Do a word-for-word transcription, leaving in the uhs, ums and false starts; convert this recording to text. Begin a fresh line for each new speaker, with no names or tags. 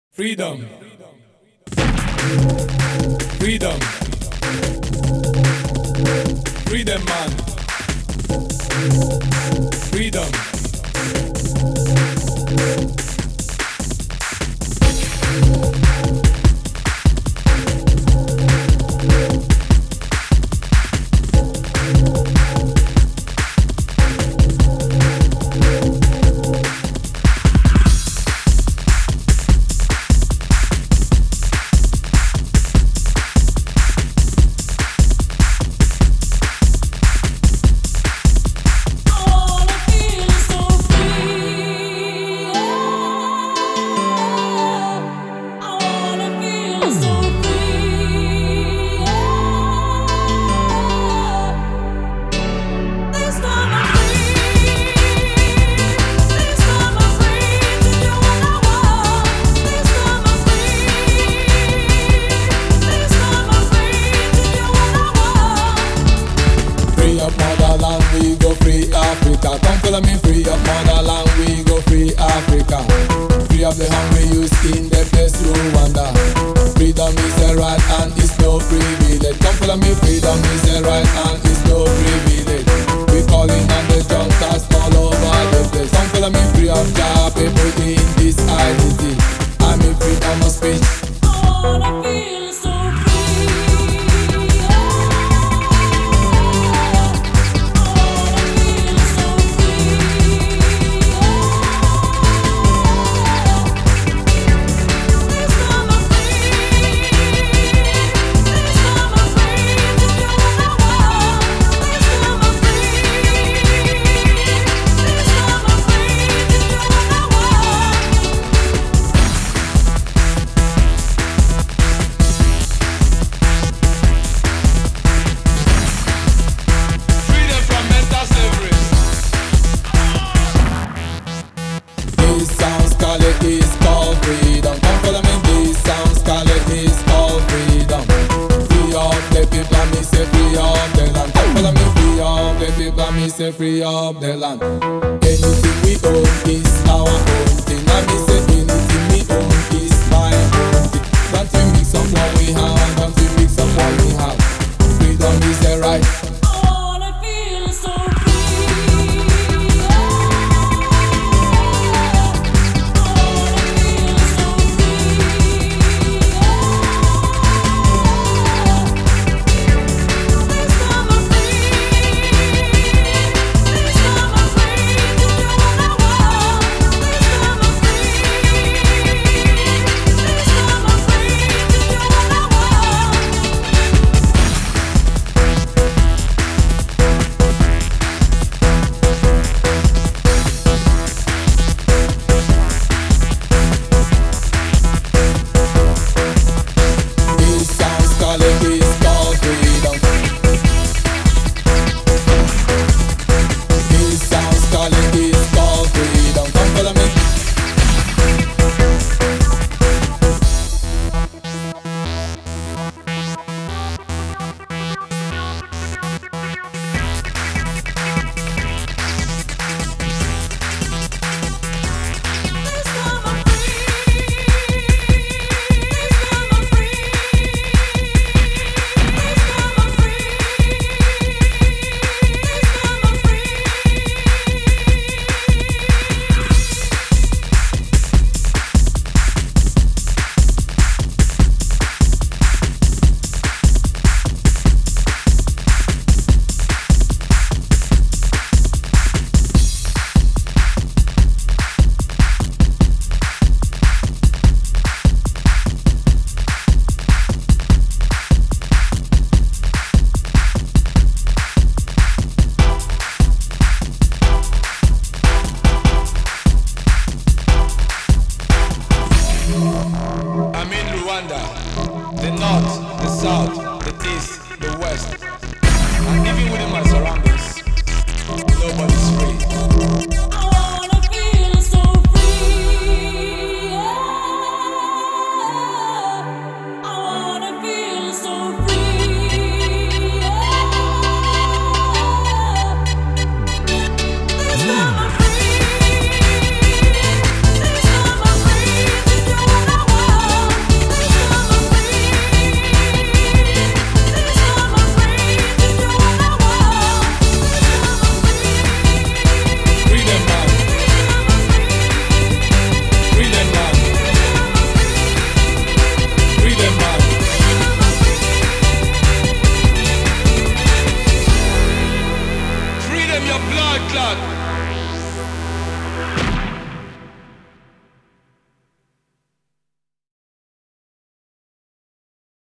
Freedom. Freedom. Freedom, man. Freedom.
Free of the land. Anything we own is our own thing. And me say anything we own is my own thing. Don't you mix up what we have, don't you mix up what we have. Freedom is the right. The north, the south, the east, the west, and even within my surroundings, nobody's free.
I wanna feel so free. I wanna feel so free. This time I'm free. This time I'm free to do what I want.
that.